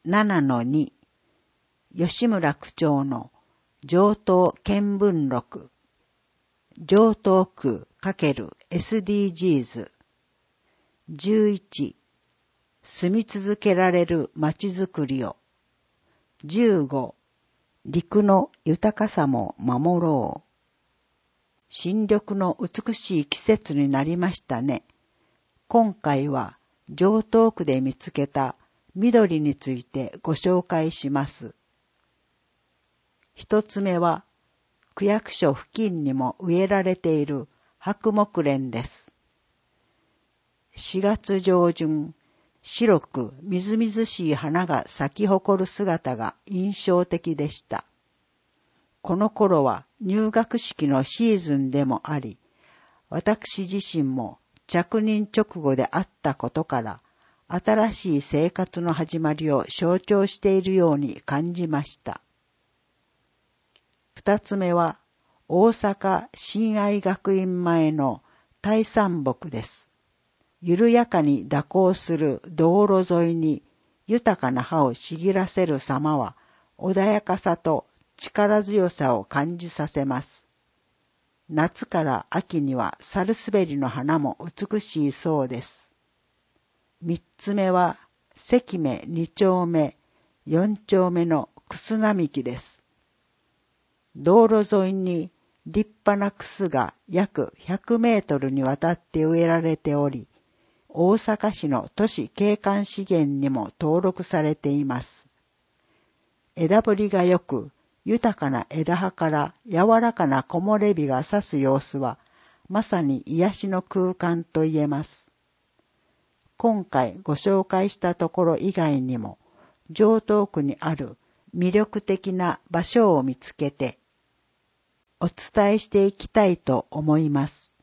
7-2 吉村区長の上東見聞録上東区×SDGs 11住み続けられるまちづくりを15陸の豊かさも守ろう。新緑の美しい季節になりましたね。今回は上東区で見つけた緑についてご紹介します。一つ目は区役所付近にも植えられている白木蓮です。4月上旬、白くみずみずしい花が咲き誇る姿が印象的でした。この頃は入学式のシーズンでもあり、私自身も着任直後であったことから、新しい生活の始まりを象徴しているように感じました。二つ目は、大阪親愛学院前の大山木です。緩やかに蛇行する道路沿いに豊かな葉を茂らせる様は、穏やかさと力強さを感じさせます。夏から秋にはサルスベリの花も美しいそうです。三つ目は、関目二丁目、四丁目のクス並木です。道路沿いに立派なクスが約100メートルにわたって植えられており、大阪市の都市景観資源にも登録されています。枝ぶりが良く、豊かな枝葉から柔らかな木漏れ日が差す様子は、まさに癒しの空間と言えます。今回ご紹介したところ以外にも、上東区にある魅力的な場所を見つけて、お伝えしていきたいと思います。